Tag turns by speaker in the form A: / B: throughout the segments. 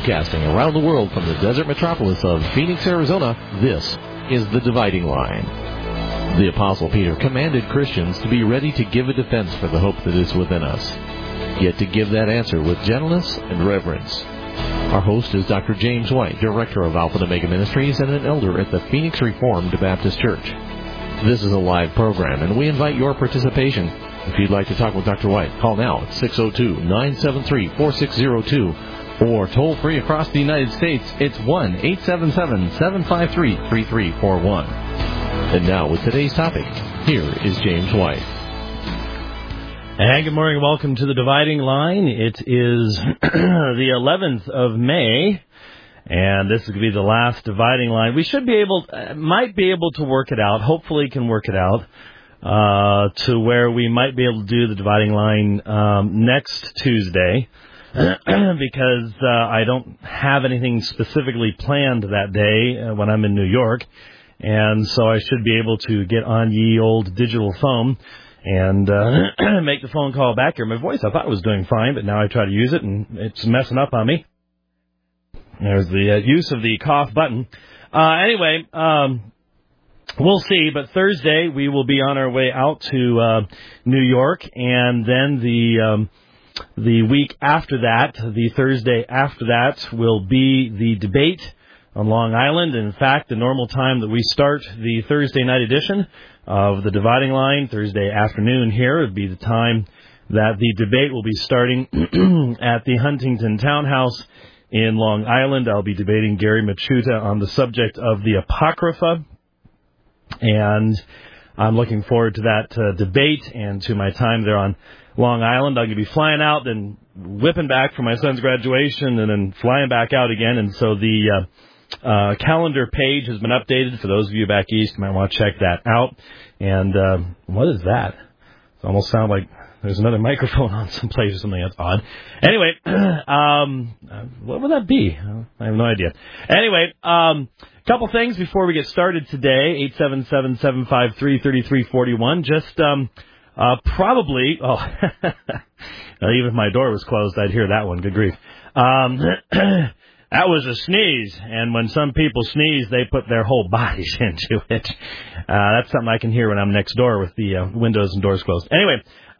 A: Broadcasting around the world from the desert metropolis of Phoenix, Arizona, this is The Dividing Line. The Apostle Peter commanded Christians to be ready to give a defense for the hope that is within us, yet to give that answer with gentleness and reverence. Our host is Dr. James White, Director of Alpha and Omega Ministries and an elder at the Phoenix Reformed Baptist Church. This is a live program, and we invite your participation. If you'd like to talk with Dr. White, call now at 602-973-4602, or toll free across the United States, it's 1-877-753-3341. And now, with today's topic, here is James White.
B: And good morning. Welcome to The Dividing Line. It is the 11th of May, and this is going to be the last Dividing Line. We might be able to work it out, hopefully can work it out, to where we might be able to do the Dividing Line next Tuesday, because I don't have anything specifically planned that day when I'm in New York, and so I should be able to get on ye old digital phone and make the phone call back here. My voice, I thought was doing fine, but now I try to use it, and it's messing up on me. There's the use of the cough button. Anyway, we'll see, but Thursday we will be on our way out to New York, and then the week after that, the Thursday after that, will be the debate on Long Island. In fact, the normal time that we start the Thursday night edition of the Dividing Line, Thursday afternoon here, would be the time that the debate will be starting at the Huntington Townhouse in Long Island. I'll be debating Gary Machuta on the subject of the Apocrypha, and I'm looking forward to that debate and to my time there on Long Island. I'm going to be flying out, then whipping back for my son's graduation, and then flying back out again. And so the calendar page has been updated. For those of you back east, you might want to check that out. And what is that? It almost sounds like there's another microphone on someplace or something. That's odd. Anyway, what would that be? I have no idea. Anyway, couple things before we get started today. 877-753-3341. Just probably, even if my door was closed, I'd hear that one. Good grief. That was a sneeze, and when some people sneeze, they put their whole bodies into it. That's something I can hear when I'm next door with the windows and doors closed. Anyway,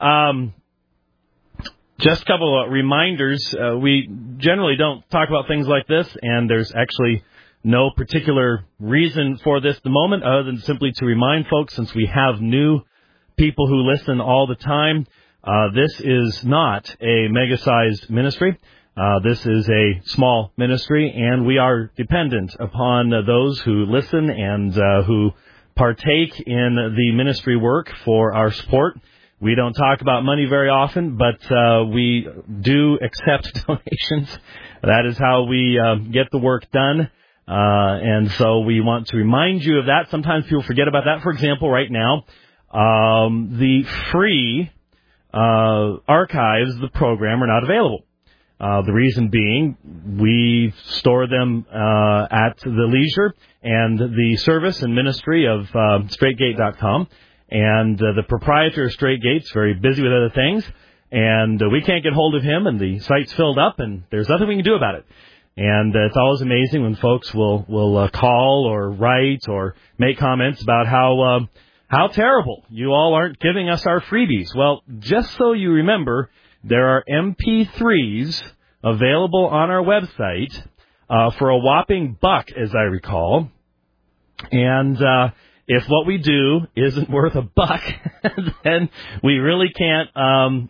B: just a couple of reminders. We generally don't talk about things like this, and there's actually no particular reason for this at the moment other than simply to remind folks, since we have new people who listen all the time, this is not a mega-sized ministry. This is a small ministry, and we are dependent upon those who listen and who partake in the ministry work for our support. We don't talk about money very often, but we do accept donations. That is how we get the work done, and so we want to remind you of that. Sometimes people forget about that. For example, right now, the free archives of the program are not available. The reason being, we store them at the leisure and the service and ministry of StraightGate.com, and the proprietor of StraightGate's very busy with other things, and we can't get hold of him, and the site's filled up, and there's nothing we can do about it. And it's always amazing when folks will call or write or make comments about how terrible you all aren't giving us our freebies. Well, just so you remember, there are MP3s available on our website for a whopping $1, as I recall. And if what we do isn't worth $1, then we really can't, well,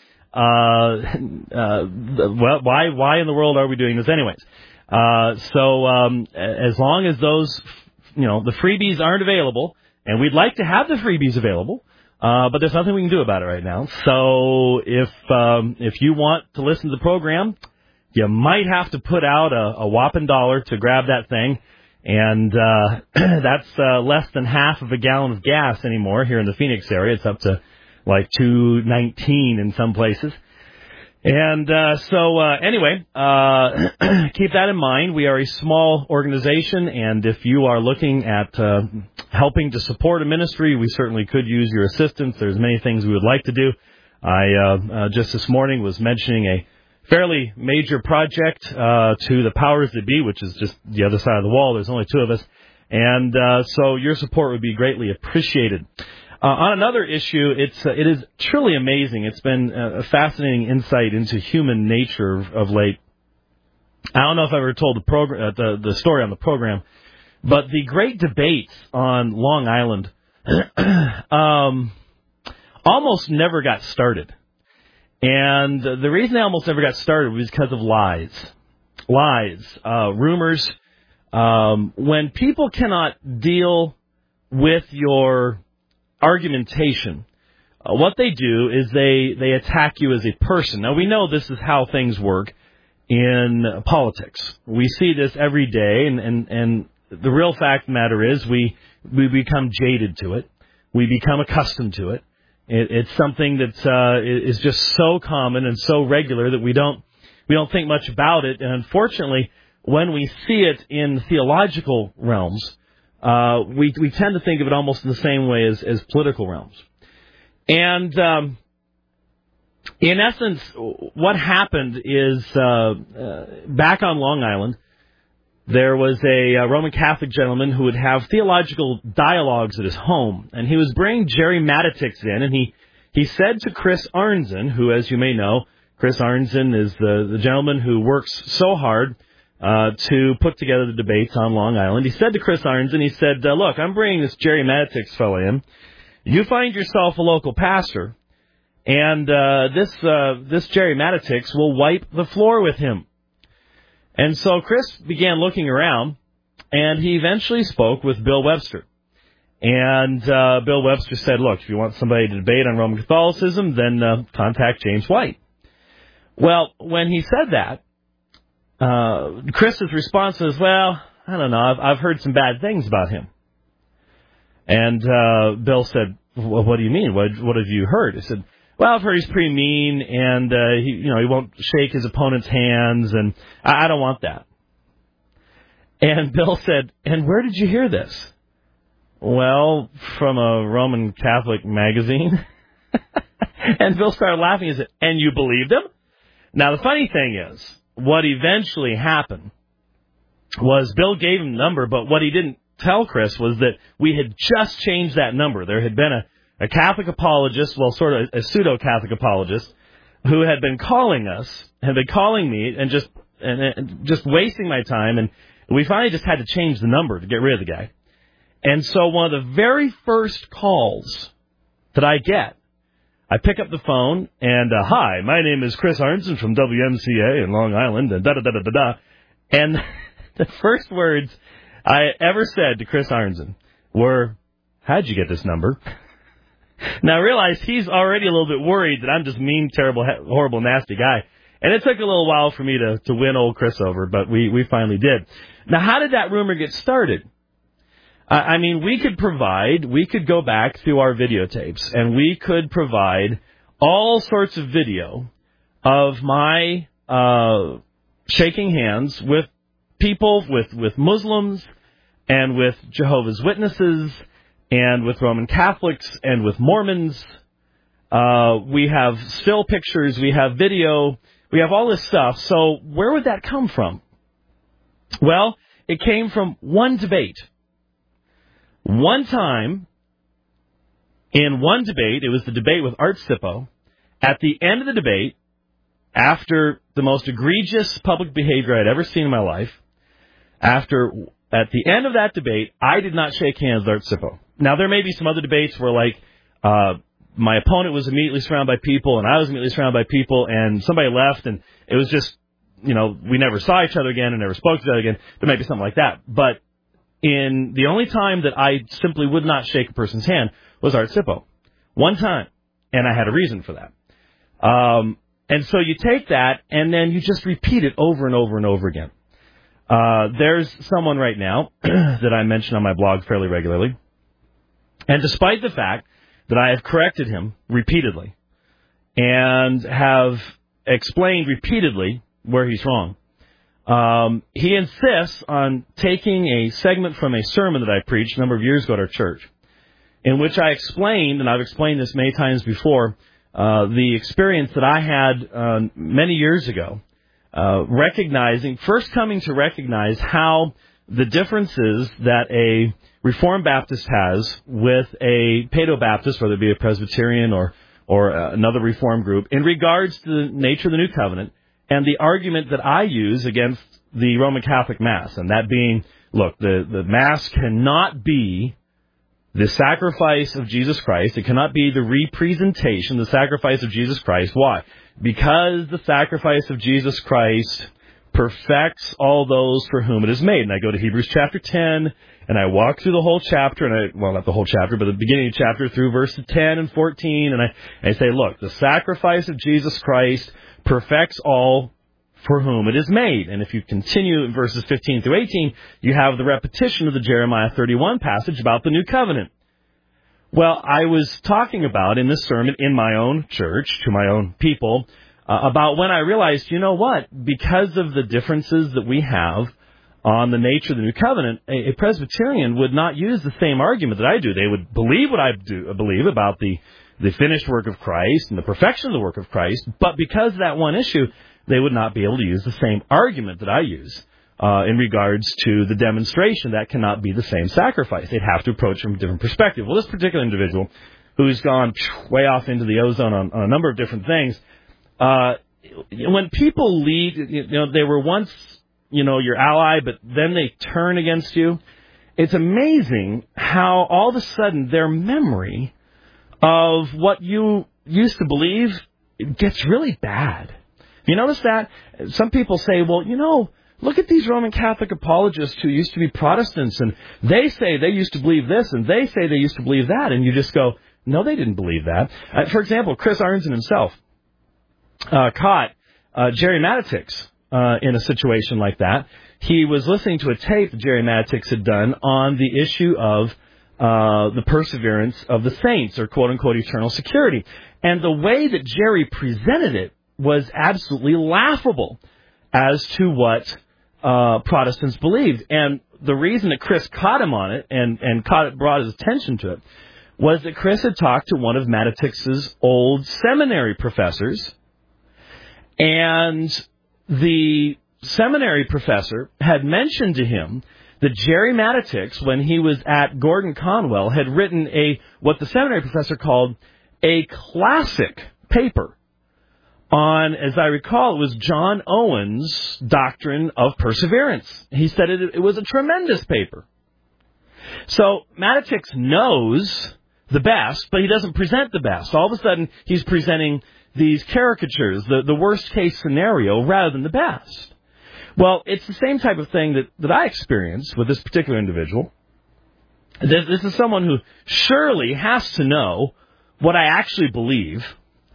B: why in the world are we doing this anyways? So as long as those, the freebies aren't available, and we'd like to have the freebies available, but there's nothing we can do about it right now. So if you want to listen to the program, you might have to put out a whopping $1 to grab that thing. And that's less than half of a gallon of gas anymore here in the Phoenix area. It's up to like $2.19 in some places. And anyway, keep that in mind. We are a small organization, and if you are looking at helping to support a ministry, we certainly could use your assistance. There's many things we would like to do. I just this morning was mentioning a fairly major project to the powers that be, which is just the other side of the wall. There's only two of us. And so your support would be greatly appreciated. On another issue, it is truly amazing. It's been a fascinating insight into human nature of late. I don't know if I ever told the story on the program, but the great debates on Long Island almost never got started. And the reason they almost never got started was because of lies, rumors. When people cannot deal with your argumentation, what they do is they attack you as a person. Now, we know this is how things work in politics. We see this every day, and the real fact of the matter is we become jaded to it. We become accustomed to it. It's something that is just so common and so regular that we don't think much about it. And unfortunately, when we see it in theological realms, we tend to think of it almost in the same way as political realms. And in essence, what happened is back on Long Island, there was a Roman Catholic gentleman who would have theological dialogues at his home, and he was bringing Jerry Matitix in, and he said to Chris Arnzen, who, as you may know, Chris Arnzen is the gentleman who works so hard to put together the debates on Long Island. He said to Chris Arnzen, he said, look, I'm bringing this Jerry Matitix fellow in. You find yourself a local pastor, and this Jerry Matitix will wipe the floor with him. And so Chris began looking around, and he eventually spoke with Bill Webster. And Bill Webster said, look, if you want somebody to debate on Roman Catholicism, then contact James White. Well, when he said that, Chris's response was, well, I don't know, I've heard some bad things about him. And Bill said, well, what do you mean? What have you heard? He said, well, I've heard he's pretty mean, and he won't shake his opponent's hands, and I don't want that. And Bill said, and where did you hear this? Well, from a Roman Catholic magazine. And Bill started laughing and said, and you believed him? Now, the funny thing is, what eventually happened was Bill gave him the number, but what he didn't tell Chris was that we had just changed that number. There had been a Catholic apologist, well, sort of a pseudo-Catholic apologist, who had been calling us, had been calling me and just wasting my time, and we finally just had to change the number to get rid of the guy. And so one of the very first calls that I get, I pick up the phone, and, hi, my name is Chris Arnzen from WMCA in Long Island, and da-da-da-da-da-da. And the first words I ever said to Chris Arnzen were, how'd you get this number? Now, I realize he's already a little bit worried that I'm just mean, terrible, horrible, nasty guy. And it took a little while for me to win old Chris over, but we finally did. Now, how did that rumor get started? I mean, we could go back through our videotapes, and we could provide all sorts of video of my shaking hands with people, with Muslims, and with Jehovah's Witnesses, and with Roman Catholics, and with Mormons. We have still pictures, we have video, we have all this stuff. So where would that come from? Well, it came from one debate. One time, in one debate, it was the debate with Art Sippo. At the end of the debate, after the most egregious public behavior I'd ever seen in my life, at the end of that debate, I did not shake hands with Art Sippo. Now, there may be some other debates where, like, my opponent was immediately surrounded by people, and I was immediately surrounded by people, and somebody left, and it was just, we never saw each other again and never spoke to each other again. There may be something like that. But in the only time that I simply would not shake a person's hand was Art Sippo. One time. And I had a reason for that. And so you take that, and then you just repeat it over and over and over again. There's someone right now that I mention on my blog fairly regularly. And despite the fact that I have corrected him repeatedly and have explained repeatedly where he's wrong, he insists on taking a segment from a sermon that I preached a number of years ago at our church, in which I explained, and I've explained this many times before, the experience that I had many years ago, coming to recognize how the differences that a Reformed Baptist has with a Paedo-Baptist, whether it be a Presbyterian or another Reformed group, in regards to the nature of the New Covenant, and the argument that I use against the Roman Catholic Mass, and that being, look, the Mass cannot be the sacrifice of Jesus Christ. It cannot be the representation, the sacrifice of Jesus Christ. Why? Because the sacrifice of Jesus Christ perfects all those for whom it is made. And I go to Hebrews chapter 10, and I walk through the whole chapter, not the whole chapter, but the beginning of the chapter through verses 10 and 14, and I say, look, the sacrifice of Jesus Christ perfects all for whom it is made. And if you continue in verses 15 through 18, you have the repetition of the Jeremiah 31 passage about the New Covenant. Well, I was talking about in this sermon in my own church, to my own people, about when I realized, you know what, because of the differences that we have on the nature of the New Covenant, a Presbyterian would not use the same argument that I do. They would believe what I believe about the finished work of Christ and the perfection of the work of Christ, but because of that one issue, they would not be able to use the same argument that I use in regards to the demonstration. That cannot be the same sacrifice. They'd have to approach from a different perspective. Well, this particular individual, who's gone way off into the ozone on a number of different things, when people lead, they were once, your ally, but then they turn against you. It's amazing how all of a sudden their memory of what you used to believe gets really bad. You notice that? Some people say, well, look at these Roman Catholic apologists who used to be Protestants, and they say they used to believe this, and they say they used to believe that, and you just go, no, they didn't believe that. For example, Chris Arnzen himself caught Jerry Matitix in a situation like that. He was listening to a tape that Jerry Matitix had done on the issue of the perseverance of the saints, or quote-unquote eternal security. And the way that Jerry presented it was absolutely laughable as to what Protestants believed. And the reason that Chris caught him on it and brought his attention to it was that Chris had talked to one of Matitix's old seminary professors, and the seminary professor had mentioned to him that Jerry Matitix, when he was at Gordon Conwell, had written what the seminary professor called a classic paper on, as I recall, it was John Owen's doctrine of perseverance. He said it was a tremendous paper. So Matitix knows the best, but he doesn't present the best. All of a sudden, he's presenting these caricatures, the worst-case scenario, rather than the best. Well, it's the same type of thing that I experienced with this particular individual. This is someone who surely has to know what I actually believe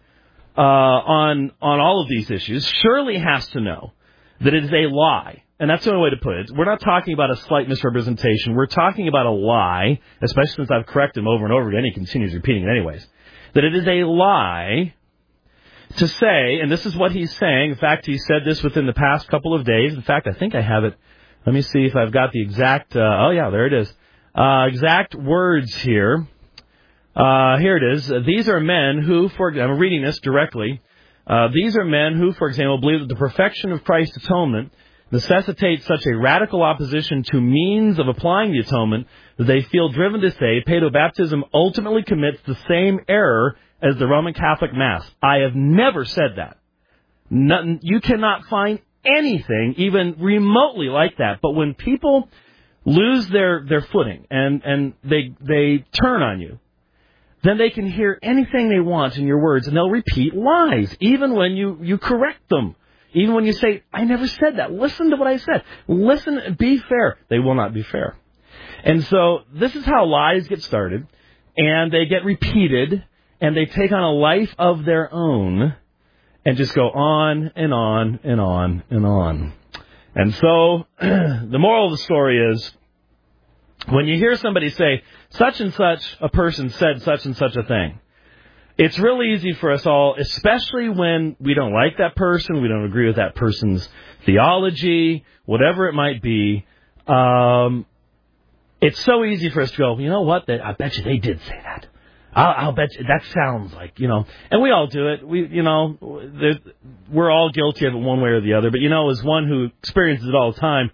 B: on all of these issues, surely has to know that it is a lie. And that's the only way to put it. We're not talking about a slight misrepresentation. We're talking about a lie, especially since I've corrected him over and over again. He continues repeating it anyways. That it is a lie to say, and this is what he's saying. In fact, he said this within the past couple of days. In fact, I think I have it. Let me see if I've got the exact, there it is. Exact words here. Here it is. These are men who, I'm reading this directly. These are men who, for example, believe that the perfection of Christ's atonement necessitates such a radical opposition to means of applying the atonement that they feel driven to say paedobaptism ultimately commits the same error as the Roman Catholic Mass. I have never said that. You cannot find anything even remotely like that. But when people lose their footing and they turn on you, then they can hear anything they want in your words, and they'll repeat lies, even when you correct them. Even when you say, I never said that. Listen to what I said. Listen, be fair. They will not be fair. And so this is how lies get started, and they get repeated, and they take on a life of their own and just go on and on and on and on. And so the moral of the story is, when you hear somebody say, such and such a person said such and such a thing, it's really easy for us all, especially when we don't like that person, we don't agree with that person's theology, whatever it might be. It's so easy for us to go, you know what, I bet you they did say that. I'll bet you that sounds like, and we all do it. We're all guilty of it one way or the other. But, as one who experiences it all the time,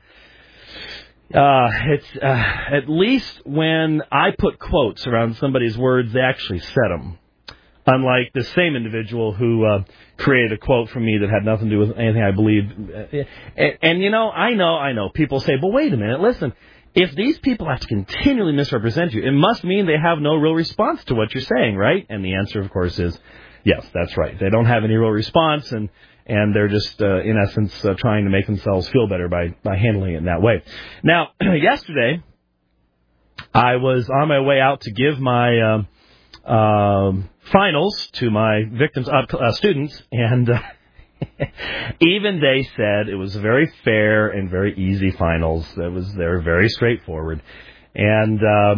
B: it's at least when I put quotes around somebody's words, they actually said them. Unlike the same individual who created a quote from me that had nothing to do with anything I believed. And I know. People say, but wait a minute, listen. If these people have to continually misrepresent you, it must mean they have no real response to what you're saying, right? And the answer, of course, is yes, that's right. They don't have any real response, and they're just, in essence, trying to make themselves feel better by handling it in that way. Now, yesterday, I was on my way out to give my finals to my victims students, and even they said it was very fair and very easy finals. They were very straightforward, and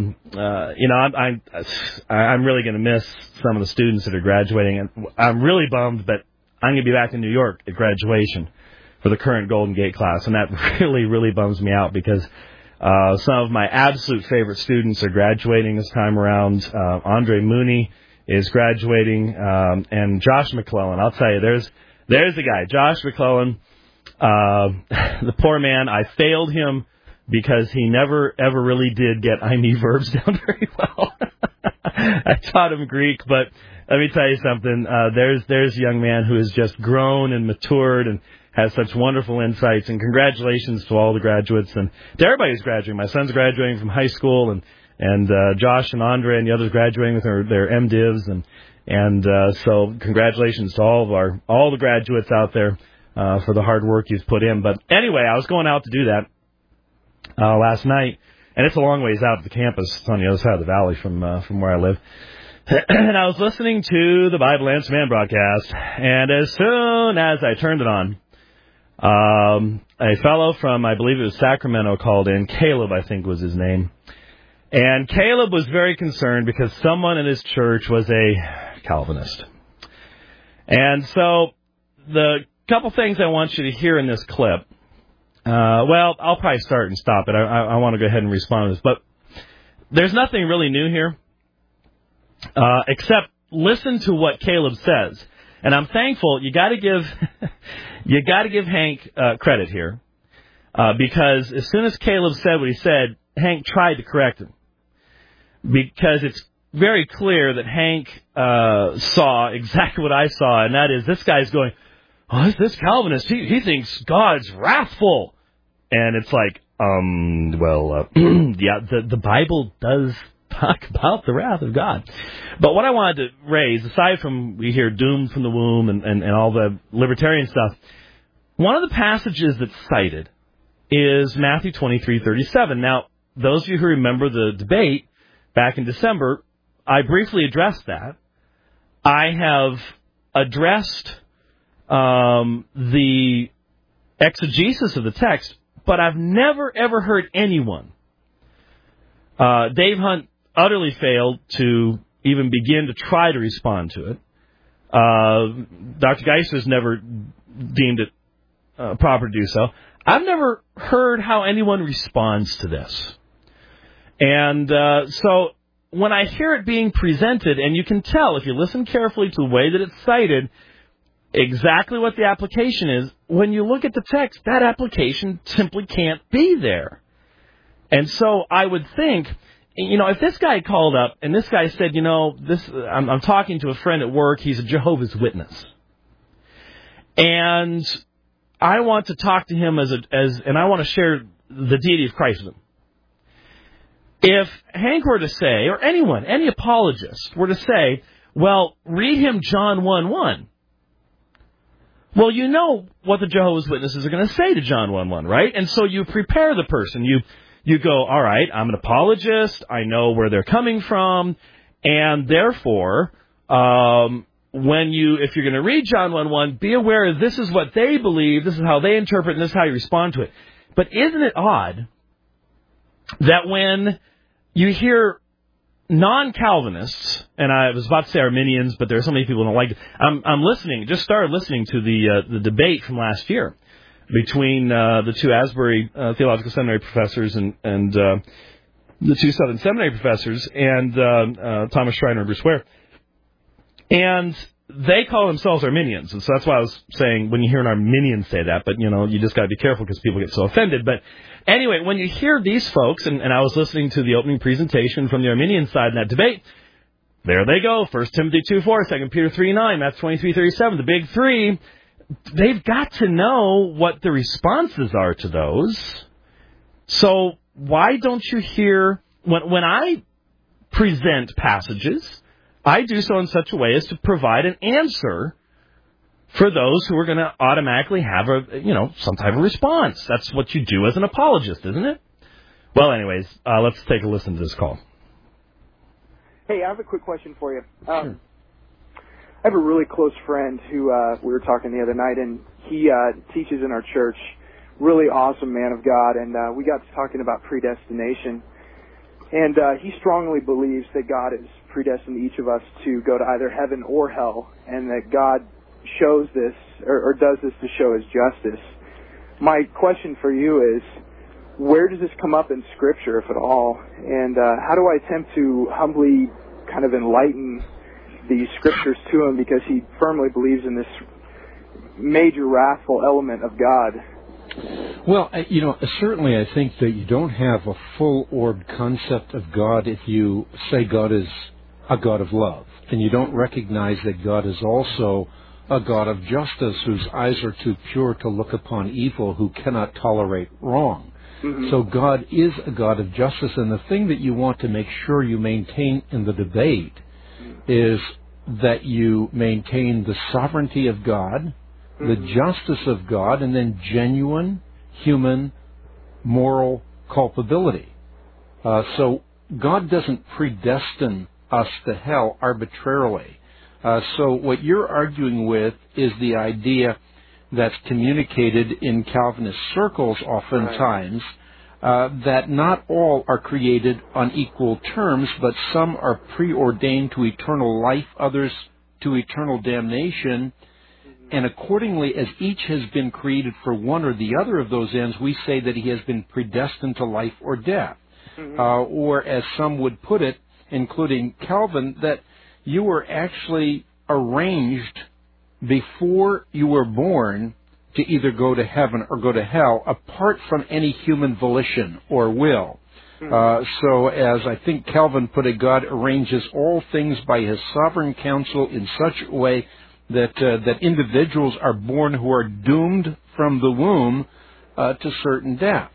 B: I'm really going to miss some of the students that are graduating, and I'm really bummed, but I'm going to be back in New York at graduation for the current Golden Gate class, and that really bums me out because some of my absolute favorite students are graduating this time around. Andre Mooney is graduating, and Josh McClellan. I'll tell you, there's the guy, Josh McClellan. The poor man, I failed him because he never, ever really did get I-me verbs down very well. I taught him Greek, but let me tell you something. There's a young man who has just grown and matured and has such wonderful insights, and congratulations to all the graduates and to everybody who's graduating. My son's graduating from high school, and Josh and Andre and the others graduating with their MDivs, and so congratulations to all the graduates out there for the hard work you've put in. But anyway, I was going out to do that last night, and it's a long ways out of the campus. It's on the other side of the valley from where I live. And I was listening to the Bible Answer Man broadcast, and as soon as I turned it on, a fellow from, I believe it was Sacramento, called in. Caleb, I think, was his name. And Caleb was very concerned because someone in his church was a Calvinist. And so the couple things I want you to hear in this clip, well, I'll probably start and stop it. I want to go ahead and respond to this. But there's nothing really new here, except listen to what Caleb says. And I'm thankful. You got to give Hank credit here, because as soon as Caleb said what he said, Hank tried to correct him, because it's very clear that Hank saw exactly what I saw, and that is this guy's going, "Oh, this Calvinist, he thinks God's wrathful," and it's like, yeah, the Bible does talk about the wrath of God. But what I wanted to raise, aside from we hear doomed from the womb and all the libertarian stuff, one of the passages that's cited is Matthew 23:37. Now, those of you who remember the debate back in December, I briefly addressed that. I have addressed the exegesis of the text, but I've never, ever heard anyone, Dave Hunt utterly failed to even begin to try to respond to it. Dr. Geisler's never deemed it proper to do so. I've never heard how anyone responds to this. And so when I hear it being presented, and you can tell if you listen carefully to the way that it's cited, exactly what the application is, when you look at the text, that application simply can't be there. And so I would think, if this guy called up and this guy said, I'm talking to a friend at work, he's a Jehovah's Witness, and I want to talk to him and I want to share the deity of Christ with him. If Hank were to say, or anyone, any apologist were to say, well, read him John 1:1. Well, you know what the Jehovah's Witnesses are going to say to John 1:1, right? And so you prepare the person. You go, all right, I'm an apologist. I know where they're coming from. And therefore, if you're going to read John 1:1, be aware this is what they believe, this is how they interpret, and this is how you respond to it. But isn't it odd that when you hear non-Calvinists, and I was about to say Arminians, but there are so many people who don't like it. I'm listening, just started listening to the debate from last year between the two Asbury Theological Seminary professors and
C: the two Southern Seminary professors, and Thomas Schreiner and Bruce Ware. And they call themselves Arminians, and so that's why I was saying when you hear an Arminian say that, but, you just got to be careful because people get so offended. But anyway, when you hear these folks, and I was listening to the opening presentation from the Arminian side in that debate, there they go, 1 Timothy 2:4, 2 Peter 3:9, Matthew 23:37, the big three. They've got to know what the responses are to those. So why don't you hear, when I present passages, I do so in such a way as to provide an answer for those who are going to automatically have some type of response. That's what you do as an apologist, isn't it? Well, anyways, let's take a listen to this call.
D: Hey, I have a quick question for you.
C: Sure.
D: I have a really close friend who we were talking the other night, and he teaches in our church. Really awesome man of God, and we got to talking about predestination. And he strongly believes that God has predestined each of us to go to either heaven or hell, and that God shows this, or does this to show His justice. My question for you is, where does this come up in Scripture, if at all? And how do I attempt to humbly kind of enlighten these Scriptures to him, because he firmly believes in this major wrathful element of God?
E: Well, certainly I think that you don't have a full-orbed concept of God if you say God is a God of love, and you don't recognize that God is also a God of justice whose eyes are too pure to look upon evil, who cannot tolerate wrong. Mm-hmm. So God is a God of justice, and the thing that you want to make sure you maintain in the debate is that you maintain the sovereignty of God, the justice of God, and then genuine human moral culpability. So God doesn't predestine us to hell arbitrarily. So what you're arguing with is the idea that's communicated in Calvinist circles oftentimes, that not all are created on equal terms, but some are preordained to eternal life, others to eternal damnation. And accordingly, as each has been created for one or the other of those ends, we say that he has been predestined to life or death. Or as some would put it, including Calvin, that you were actually arranged before you were born to either go to heaven or go to hell, apart from any human volition or will. So as I think Calvin put it, God arranges all things by his sovereign counsel in such a way that individuals are born who are doomed from the womb to certain death.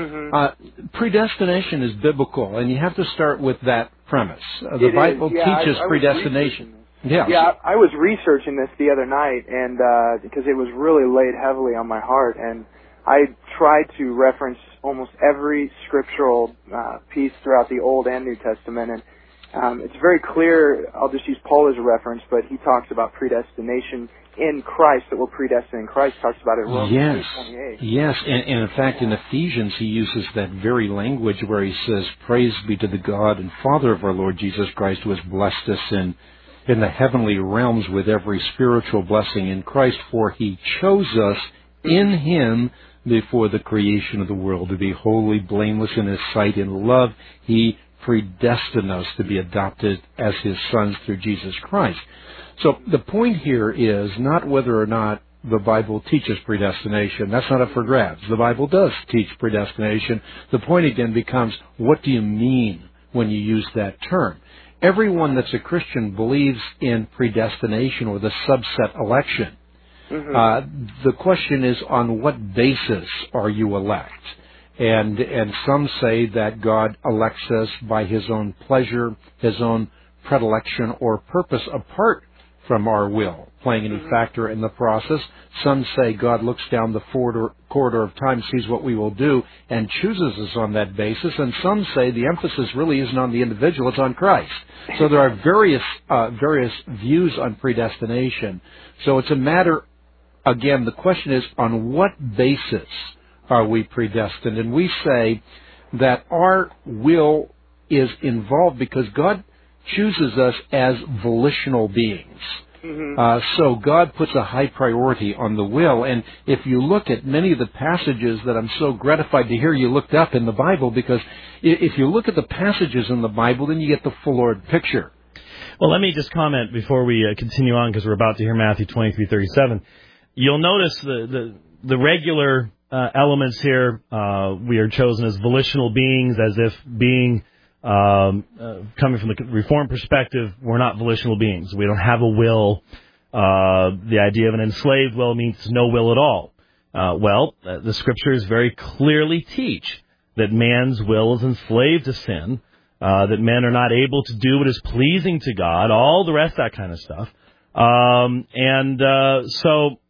E: Predestination is biblical, and you have to start with that premise. The Bible teaches predestination.
D: Yeah, I was researching this the other night, and because it was really laid heavily on my heart, and I tried to reference almost every scriptural piece throughout the Old and New Testament, and it's very clear. I'll just use Paul as a reference, but he talks about predestination in Christ, that we're predestined in Christ. Talks about it in Romans 8:28.
E: Yes, and in fact in Ephesians he uses that very language where he says, "Praise be to the God and Father of our Lord Jesus Christ, who has blessed us in the heavenly realms with every spiritual blessing in Christ, for he chose us in him before the creation of the world to be holy, blameless in his sight. In love he predestined us to be adopted as his sons through Jesus Christ." So the point here is not whether or not the Bible teaches predestination. That's not up for grabs. The Bible does teach predestination. The point again becomes, what do you mean when you use that term? Everyone that's a Christian believes in predestination or the subset election. The question is, on what basis are you elect? And some say that God elects us by his own pleasure, his own predilection or purpose apart from our will, playing any factor in the process. Some say God looks down the corridor of time, sees what we will do, and chooses us on that basis. And some say the emphasis really isn't on the individual, it's on Christ. So there are various views on predestination. So it's a matter, again, the question is, on what basis are we predestined? And we say that our will is involved because God chooses us as volitional beings. So God puts a high priority on the will. And if you look at many of the passages that I'm so gratified to hear you looked up in the Bible, because if you look at the passages in the Bible, then you get the full-ordered picture.
B: Well, let me just comment before we continue on, because we're about to hear Matthew 23:37. You'll notice the regular elements here. We are chosen as volitional beings, as if being coming from the Reformed perspective, we're not volitional beings. We don't have a will. The idea of an enslaved will means no will at all. The Scriptures very clearly teach that man's will is enslaved to sin, that men are not able to do what is pleasing to God, all the rest of that kind of stuff. So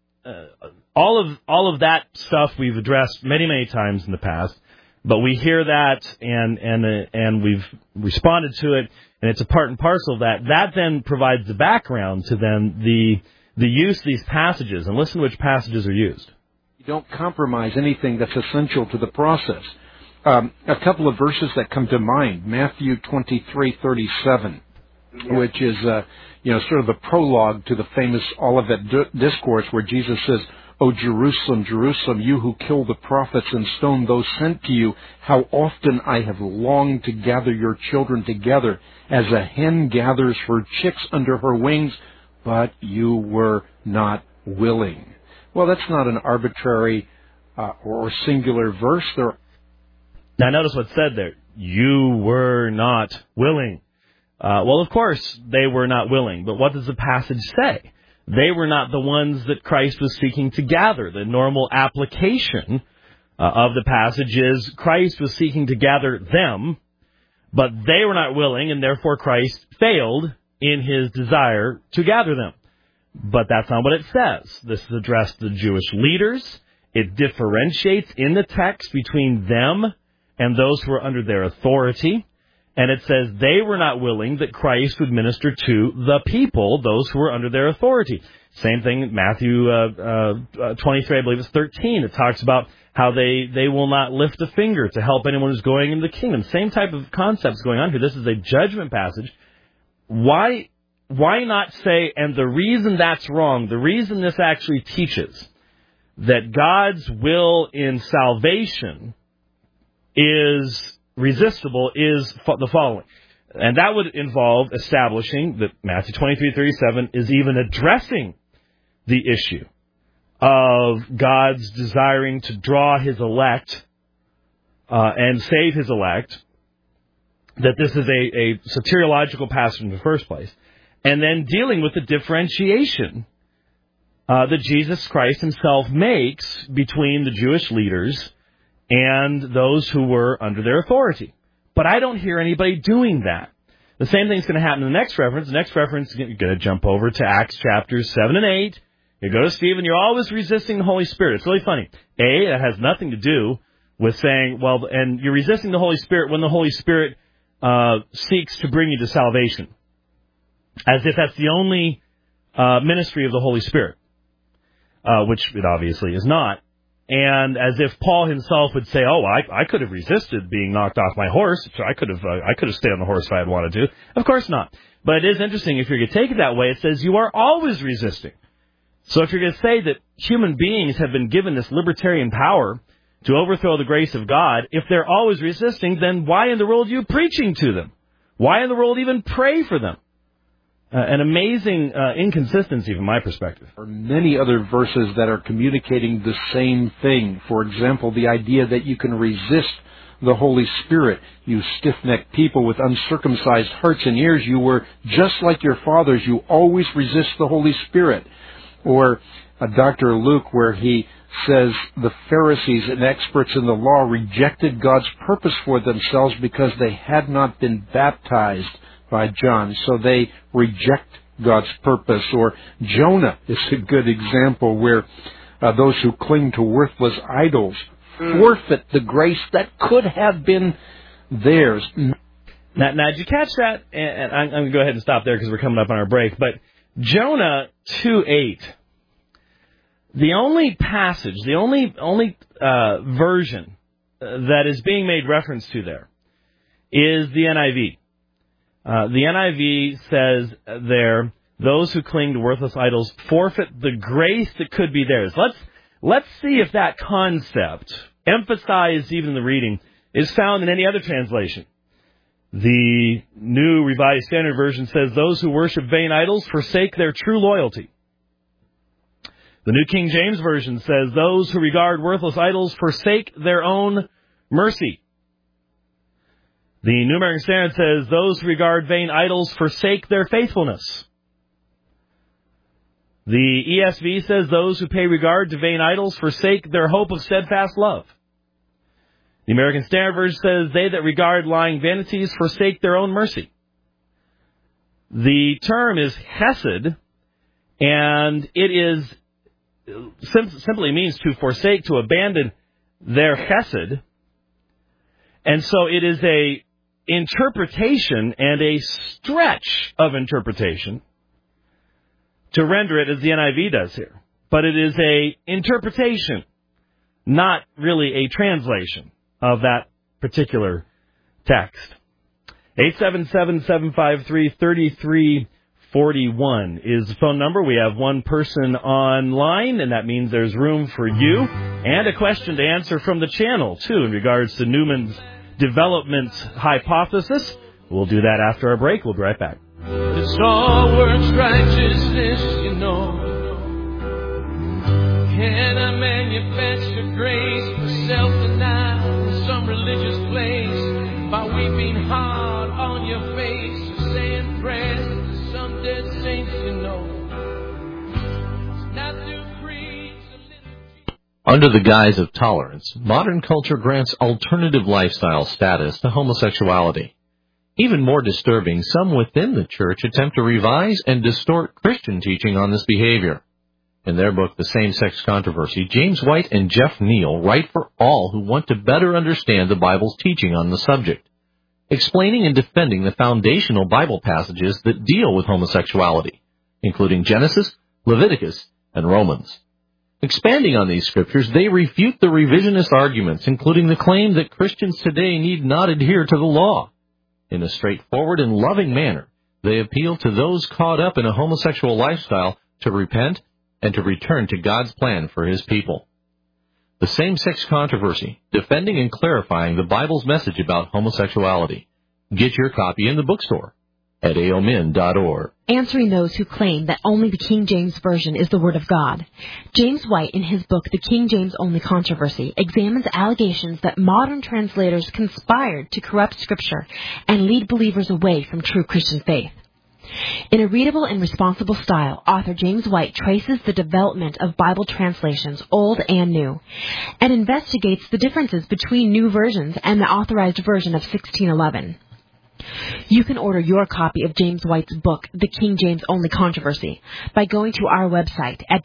B: all of that stuff we've addressed many, many times in the past. But we hear that, and we've responded to it, and it's a part and parcel of that. That then provides the background to then the use of these passages. And listen to which passages are used.
E: You don't compromise anything that's essential to the process. A couple of verses that come to mind: Matthew 23:37, which is sort of the prologue to the famous Olivet Discourse, where Jesus says, "O Jerusalem, Jerusalem, you who kill the prophets and stone those sent to you, how often I have longed to gather your children together, as a hen gathers her chicks under her wings, but you were not willing." Well, that's not an arbitrary or singular verse.
B: Now, notice what's said there. You were not willing. Well, of course, they were not willing. But what does the passage say? They were not the ones that Christ was seeking to gather. The normal application of the passage is Christ was seeking to gather them, but they were not willing, and therefore Christ failed in his desire to gather them. But that's not what it says. This is addressed to the Jewish leaders. It differentiates in the text between them and those who are under their authority. And it says they were not willing that Christ would minister to the people, those who were under their authority. Same thing, Matthew 23, I believe it's 13. It talks about how they will not lift a finger to help anyone who's going into the kingdom. Same type of concepts going on here. This is a judgment passage. Why not say, and the reason that's wrong, the reason this actually teaches that God's will in salvation is resistible is the following. And that would involve establishing that Matthew 23:37 is even addressing the issue of God's desiring to draw his elect and save his elect, that this is a soteriological passage in the first place, and then dealing with the differentiation that Jesus Christ himself makes between the Jewish leaders and those who were under their authority. But I don't hear anybody doing that. The same thing's going to happen in the next reference. The next reference, you're going to jump over to Acts chapters 7 and 8. You go to Stephen, you're always resisting the Holy Spirit. It's really funny. That has nothing to do with saying, and you're resisting the Holy Spirit when the Holy Spirit seeks to bring you to salvation. As if that's the only ministry of the Holy Spirit, which it obviously is not. And as if Paul himself would say, I could have resisted being knocked off my horse. So I could have stayed on the horse if I had wanted to. Of course not. But it is interesting, if you're going to take it that way, it says you are always resisting. So if you're going to say that human beings have been given this libertarian power to overthrow the grace of God, if they're always resisting, then why in the world are you preaching to them? Why in the world even pray for them? An amazing inconsistency from my perspective.
E: There are many other verses that are communicating the same thing. For example, the idea that you can resist the Holy Spirit. You stiff-necked people with uncircumcised hearts and ears, you were just like your fathers. You always resist the Holy Spirit. Or Dr. Luke, where he says the Pharisees and experts in the law rejected God's purpose for themselves because they had not been baptized by John, so they reject God's purpose. Or Jonah is a good example, where those who cling to worthless idols forfeit the grace that could have been theirs.
B: Now did you catch that? And I'm going to go ahead and stop there because we're coming up on our break. But Jonah 2:8, the only passage, the only version that is being made reference to there is the NIV. The NIV says there
C: those who cling to worthless idols forfeit the grace that could be theirs. Let's see if that concept, emphasized even in the reading, is found in any other translation. The New Revised Standard Version says, those who worship vain idols forsake their true loyalty. The New King James Version says, those who regard worthless idols forsake their own mercy. The New American Standard says, those who regard vain idols forsake their faithfulness. The ESV says, those who pay regard to vain idols forsake their hope of steadfast love. The American Standard Version says, they that regard lying vanities forsake their own mercy. The term is hesed, and it is simply means to forsake, to abandon their hesed. And so it is a interpretation and a stretch of interpretation to render it as the NIV does here. But it is a interpretation, not really a translation of that particular text. 877-753-3341 is the phone number. We have one person online, and that means there's room for you, and a question to answer from the channel, too, in regards to Newman's development hypothesis. We'll do that after our break. We'll be right back.
F: It's all works righteousness, you know. Can I manufacture grace for self-denial in some religious place by weeping hard on your face or saying prayers to some dead saints, you know? It's not through creeds or liturgy.
A: Under the guise of tolerance, modern culture grants alternative lifestyle status to homosexuality. Even more disturbing, some within the church attempt to revise and distort Christian teaching on this behavior. In their book, The Same-Sex Controversy, James White and Jeff Neal write for all who want to better understand the Bible's teaching on the subject, explaining and defending the foundational Bible passages that deal with homosexuality, including Genesis, Leviticus, and Romans. Expanding on these scriptures, they refute the revisionist arguments, including the claim that Christians today need not adhere to the law. In a straightforward and loving manner, they appeal to those caught up in a homosexual lifestyle to repent and to return to God's plan for His people. The Same-Sex Controversy, defending and clarifying the Bible's message about homosexuality. Get your copy in the bookstore at aomin.org.
G: Answering those who claim that only the King James Version is the Word of God. James White, in his book, The King James Only Controversy, examines allegations that modern translators conspired to corrupt Scripture and lead believers away from true Christian faith. In a readable and responsible style, author James White traces the development of Bible translations, old and new, and investigates the differences between new versions and the authorized version of 1611. You can order your copy of James White's book, The King James Only Controversy, by going to our website at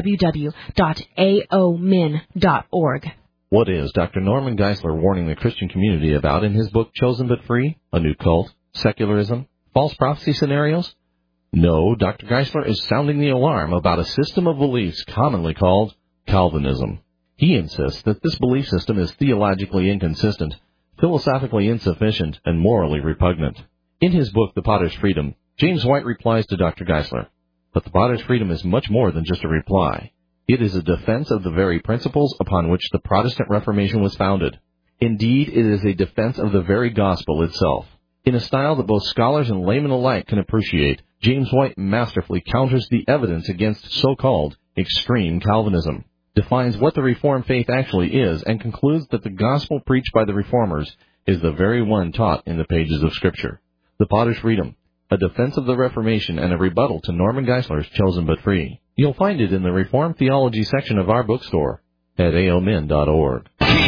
G: www.aomin.org.
A: What is Dr. Norman Geisler warning the Christian community about in his book, Chosen But Free? A New Cult? Secularism? False prophecy scenarios? No, Dr. Geisler is sounding the alarm about a system of beliefs commonly called Calvinism. He insists that this belief system is theologically inconsistent, philosophically insufficient, and morally repugnant. In his book, The Potter's Freedom, James White replies to Dr. Geisler, but the Potter's Freedom is much more than just a reply. It is a defense of the very principles upon which the Protestant Reformation was founded. Indeed, it is a defense of the very gospel itself. In a style that both scholars and laymen alike can appreciate, James White masterfully counters the evidence against so-called extreme Calvinism, defines what the Reformed faith actually is, and concludes that the gospel preached by the Reformers is the very one taught in the pages of Scripture. The Potter's Freedom, a defense of the Reformation and a rebuttal to Norman Geisler's Chosen But Free. You'll find it in the Reformed Theology section of our bookstore at aomin.org.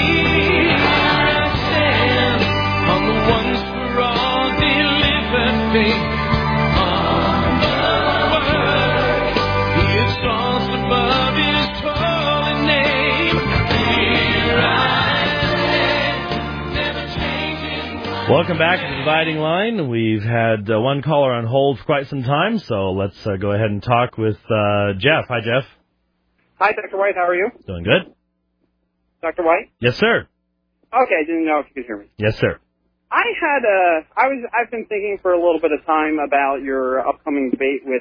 C: Welcome back to the Dividing Line. We've had one caller on hold for quite some time, so let's go ahead and talk with Jeff. Hi, Jeff.
H: Hi, Dr. White. How are you?
C: Doing good.
H: Dr. White?
C: Yes, sir.
H: Okay, I didn't know if you could hear me.
C: Yes, sir.
H: I've been thinking for a little bit of time about your upcoming debate with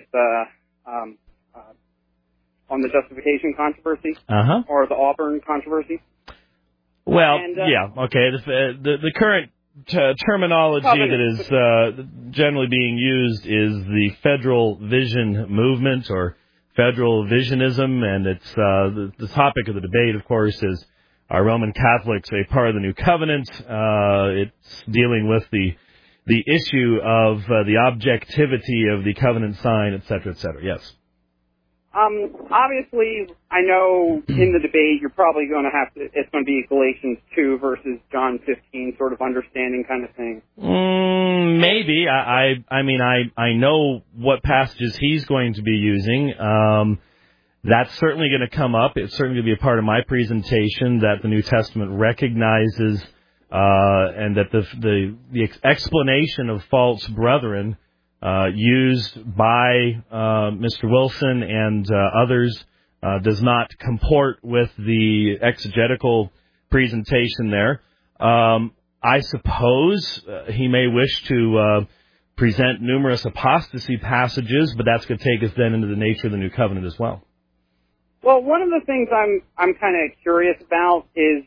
H: on the justification controversy or the Auburn controversy.
B: Well, okay. The current terminology that is generally being used is the Federal Vision Movement or Federal Visionism, and it's the topic of the debate, of course, is are Roman Catholics a part of the New Covenant? It's dealing with the issue of the objectivity of the covenant sign, et cetera, et cetera. Yes.
H: Obviously, I know in the debate you're probably going to it's going to be Galatians 2 versus John 15 sort of understanding kind of thing.
B: Maybe. I know what passages he's going to be using. That's certainly going to come up. It's certainly going to be a part of my presentation that the New Testament recognizes and that the explanation of false brethren used by Mr. Wilson and others does not comport with the exegetical presentation there. I suppose he may wish to present numerous apostasy passages, but that's going to take us then into the nature of the New Covenant as well.
H: Well, one of the things I'm kind of curious about is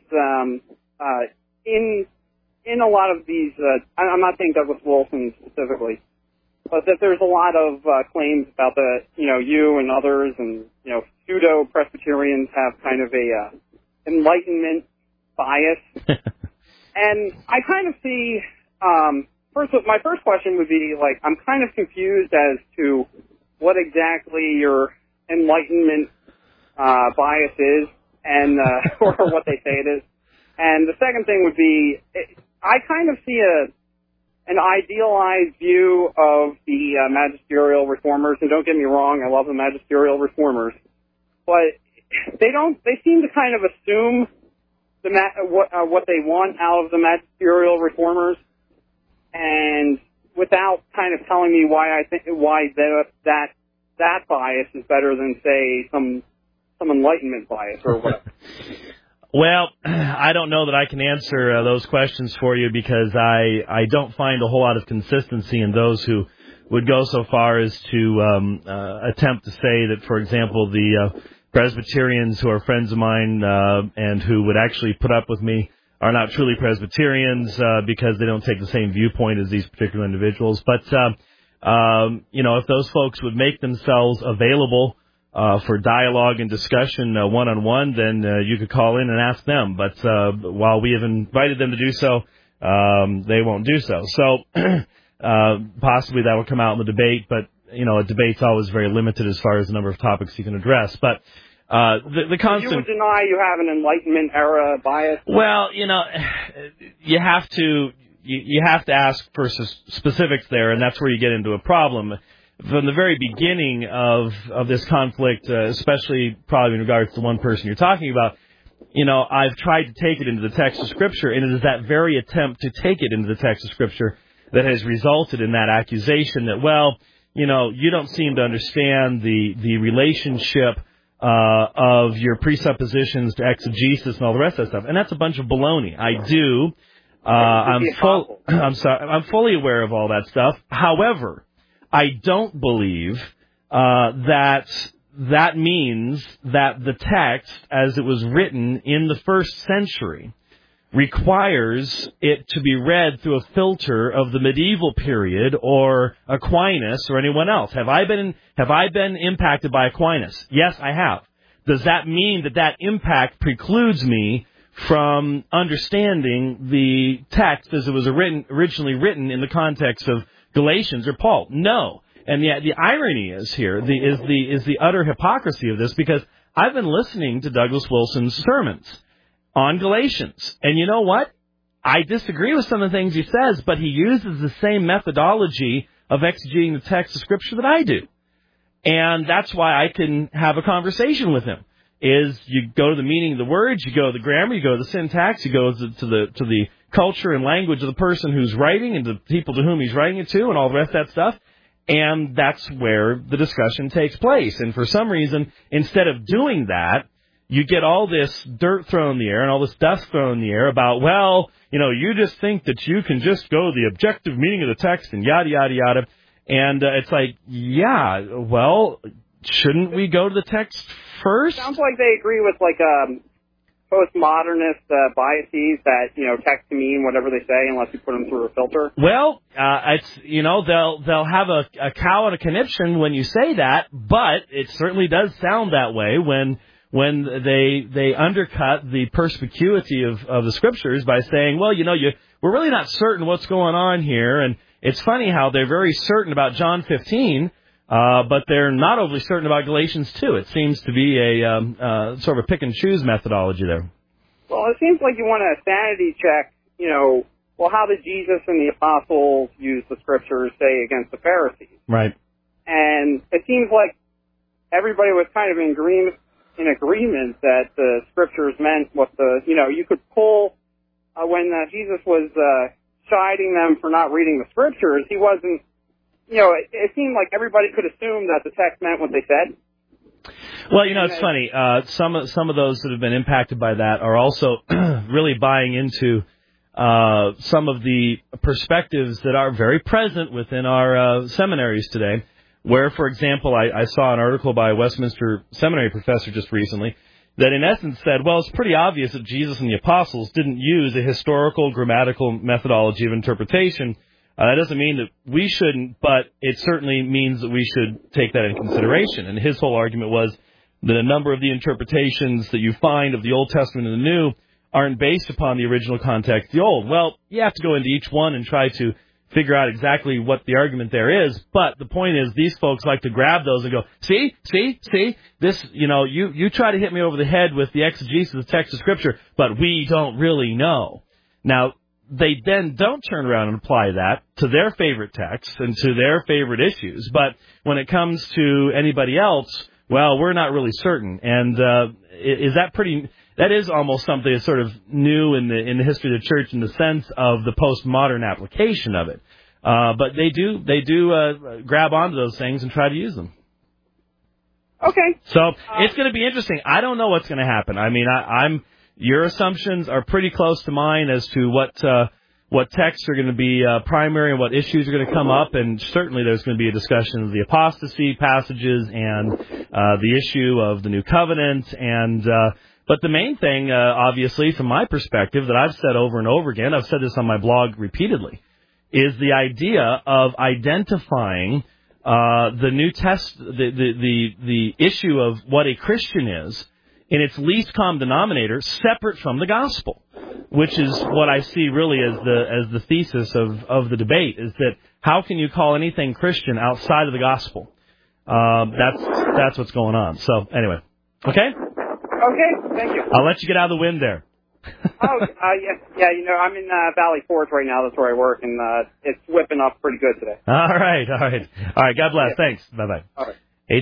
H: in a lot of these. I'm not saying Douglas Wilson specifically, but that there's a lot of claims about you and others, and pseudo Presbyterians have kind of a Enlightenment bias, and I kind of see. My first question would be I'm kind of confused as to what exactly your Enlightenment bias is, and or what they say it is. And the second thing would be, I kind of see an idealized view of the magisterial reformers, and don't get me wrong, I love the magisterial reformers, but they seem to kind of assume what they want out of the magisterial reformers, and without kind of telling me why that bias is better than, say, some Enlightenment bias or whatever.
B: Well, I don't know that I can answer those questions for you because I don't find a whole lot of consistency in those who would go so far as to attempt to say that, for example, the Presbyterians who are friends of mine and who would actually put up with me are not truly Presbyterians because they don't take the same viewpoint as these particular individuals. But, if those folks would make themselves available for dialogue and discussion one-on-one, then you could call in and ask them. But while we have invited them to do so, they won't do so. So possibly that will come out in the debate, but, a debate's always very limited as far as the number of topics you can address. But the constant...
H: You would deny you have an Enlightenment era bias?
B: Well, you have to ask for specifics there, and that's where you get into a problem. From the very beginning of this conflict, especially probably in regards to one person you're talking about, I've tried to take it into the text of Scripture, and it is that very attempt to take it into the text of Scripture that has resulted in that accusation that, you don't seem to understand the relationship of your presuppositions to exegesis and all the rest of that stuff. And that's a bunch of baloney. I do. I'm fully aware of all that stuff. However, I don't believe that means that the text, as it was written in the first century, requires it to be read through a filter of the medieval period or Aquinas or anyone else. Have I been impacted by Aquinas? Yes, I have. Does that mean that impact precludes me from understanding the text as it was originally written in the context of Galatians or Paul? No. And yet the irony is here, is the utter hypocrisy of this, because I've been listening to Douglas Wilson's sermons on Galatians. And you know what? I disagree with some of the things he says, but he uses the same methodology of exegeting the text of Scripture that I do. And that's why I can have a conversation with him. Is you go to the meaning of the words, you go to the grammar, you go to the syntax, you go to the culture and language of the person who's writing and the people to whom he's writing it to and all the rest of that stuff. And that's where the discussion takes place. And for some reason, instead of doing that,
C: you get all this dirt thrown in the air and all this dust thrown in the air about, well, you just think that you can just go the objective meaning of the text and yada, yada, yada. And it's like, yeah, well, shouldn't we go to the text first?
H: Sounds like they agree with, postmodernist biases that, text can mean whatever they say unless you put them through a filter.
C: Well, they'll have a cow and a conniption when you say that, but it certainly does sound that way when they undercut the perspicuity of the Scriptures by saying, well, we're really not certain what's going on here. And it's funny how they're very certain about John 15, but they're not overly certain about Galatians 2. It seems to be a sort of a pick and choose methodology there.
H: Well, it seems like you want to sanity check, how did Jesus and the apostles use the Scriptures, say, against the Pharisees?
C: Right.
H: And it seems like everybody was kind of in agreement that the Scriptures meant what you could pull, when Jesus was chiding them for not reading the Scriptures, he wasn't, it seemed like everybody could assume that the text meant what they said.
C: Well, it's funny. Some of those that have been impacted by that are also really buying into some of the perspectives that are very present within our seminaries today, where, for example, I saw an article by a Westminster Seminary professor just recently that in essence said, well, it's pretty obvious that Jesus and the apostles didn't use a historical grammatical methodology of interpretation. That doesn't mean that we shouldn't, but it certainly means that we should take that into consideration. And his whole argument was that a number of the interpretations that you find of the Old Testament and the New aren't based upon the original context of the Old. Well, you have to go into each one and try to figure out exactly what the argument there is. But the point is, these folks like to grab those and go, see, this, you try to hit me over the head with the exegesis of the text of Scripture, but we don't really know. Now, they then don't turn around and apply that to their favorite texts and to their favorite issues. But when it comes to anybody else, well, we're not really certain. And that is almost something that's sort of new in the history of the church in the sense of the postmodern application of it. But they do grab onto those things and try to use them.
H: Okay.
C: So it's going to be interesting. I don't know what's going to happen. I mean, your assumptions are pretty close to mine as to what texts are going to be primary and what issues are going to come up, and certainly there's going to be a discussion of the apostasy passages and the issue of the New Covenant. But the main thing, obviously, from my perspective, that I've said over and over again, I've said this on my blog repeatedly, is the idea of identifying the New the issue of what a Christian is in its least common denominator, separate from the gospel, which is what I see really as the thesis of the debate, is that how can you call anything Christian outside of the gospel? That's what's going on. So anyway, okay?
H: Okay, thank you.
C: I'll let you get out of the wind there.
H: Yeah, I'm in Valley Forge right now. That's where I work, and it's whipping up pretty good today.
C: All right. God bless. Yeah. Thanks. Bye-bye.
H: All right.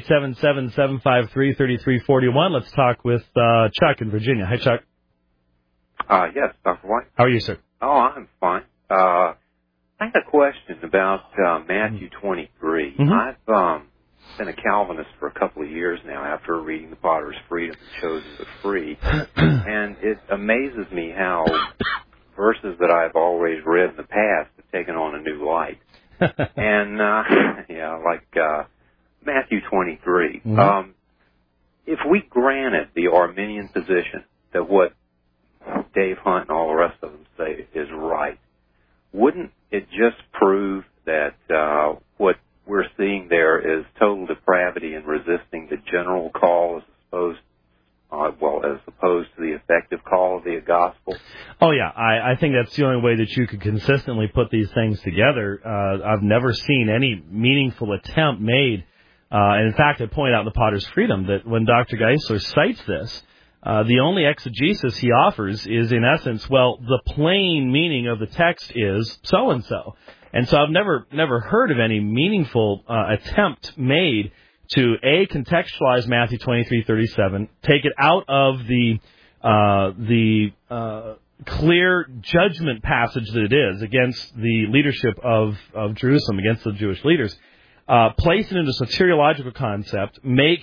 C: 877-753-3341. Let's talk with Chuck in Virginia. Hi, Chuck.
I: Yes, Dr. White.
C: How are you, sir?
I: Oh, I'm fine. I had a question about Matthew 23.
C: Mm-hmm.
I: I've been a Calvinist for a couple of years now after reading The Potter's Freedom and Chosen but Free. And it amazes me how verses that I've always read in the past have taken on a new light. And, Matthew 23.
C: Mm-hmm.
I: If we granted the Arminian position that what Dave Hunt and all the rest of them say is right, wouldn't it just prove that what we're seeing there is total depravity and resisting the general call as opposed to the effective call of the gospel?
C: Oh, yeah. I think that's the only way that you could consistently put these things together. I've never seen any meaningful attempt made. And in fact, I point out in The Potter's Freedom that when Dr. Geisler cites this, the only exegesis he offers is, in essence, well, the plain meaning of the text is so-and-so. And so I've never heard of any meaningful attempt made to, A, contextualize Matthew 23:37, take it out of the clear judgment passage that it is against the leadership of Jerusalem, against the Jewish leaders, place it into a soteriological concept, make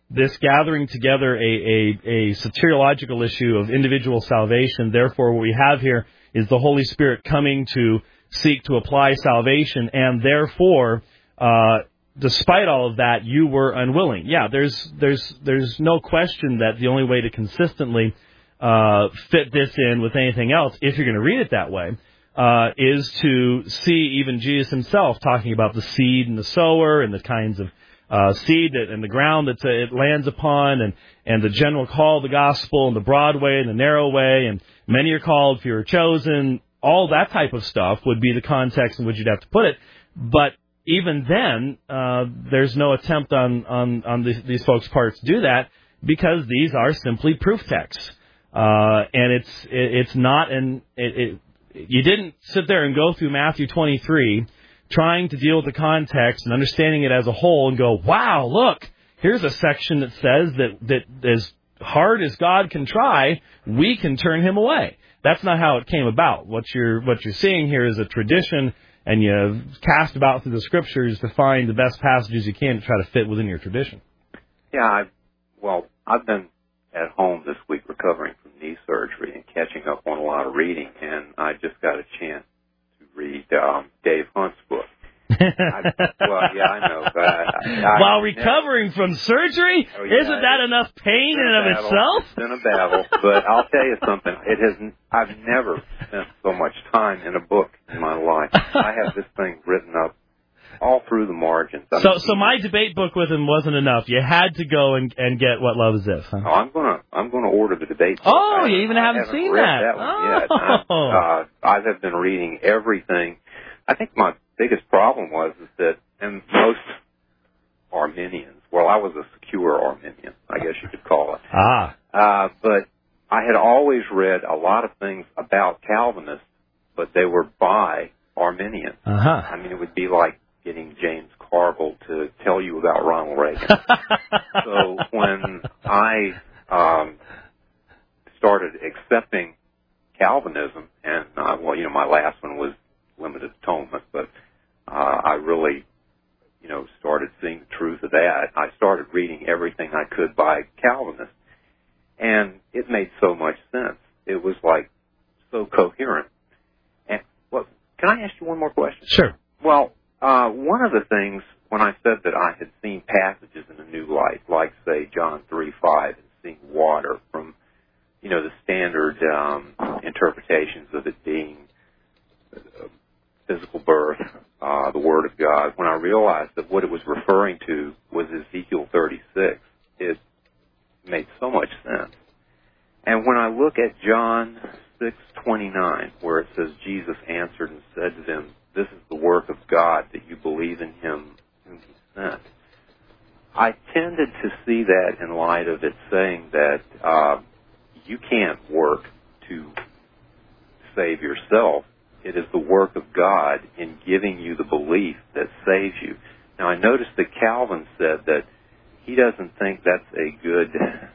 C: this gathering together a soteriological issue of individual salvation. Therefore, what we have here is the Holy Spirit coming to seek to apply salvation, and therefore, despite all of that, you were unwilling. Yeah, there's no question that the only way to consistently fit this in with anything else, if you're going to read it that way, is to see even Jesus himself talking about the seed and the sower and the kinds of seed and the ground that it lands upon, and the general call of the gospel, and the broad way and the narrow way, and many are called, few are chosen. All that type of stuff would be the context in which you'd have to put it. But even then, there's no attempt on these folks' parts to do that, because these are simply proof texts, and it's not you didn't sit there and go through Matthew 23 trying to deal with the context and understanding it as a whole and go, wow, look, here's a section that says that as hard as God can try, we can turn him away. That's not how it came about. What you're seeing here is a tradition, and you cast about through the scriptures to find the best passages you can to try to fit within your tradition.
I: Yeah, I've been at home this week recovering from knee surgery and catching up on a lot of reading, and I just got a chance to read Dave Hunt's book. I know.
C: While recovering from surgery? Oh, yeah, isn't that enough pain in and of itself?
I: It's been a battle, but I'll tell you something. I've never spent so much time in a book in my life. I have this thing written up all through the margins.
C: So my debate book with him wasn't enough. You had to go and get What Love Is If. Huh?
I: Oh, I'm gonna order the debate book.
C: Oh, you even haven't seen
I: read that one yet. I have been reading everything. I think my biggest problem was that, and most Arminians, well, I was a secure Arminian, I guess you could call it. But I had always read a lot of things about Calvinists, but they were by Arminians. I mean, it would be like getting James Carville to tell you about Ronald Reagan. So when I started accepting Calvinism, and my last one was Limited Atonement, but I really, started seeing the truth of that. I started reading everything I could by Calvinists, and it made so much sense. It was like so coherent. And can I ask you one more question?
C: Sure.
I: Well, one of the things when I said that I had seen passages in a new light, like say John 3:5, and seeing water from, the standard interpretations of it being physical birth, the Word of God, when I realized that what it was referring to was Ezekiel 36, it made so much sense. And when I look at John 6:29, where it says, Jesus answered and said to them, this is the work of God, that you believe in him whom he sent. I tended to see that in light of it saying that you can't work to save yourself. It is the work of God in giving you the belief that saves you. Now, I noticed that Calvin said that he doesn't think that's a good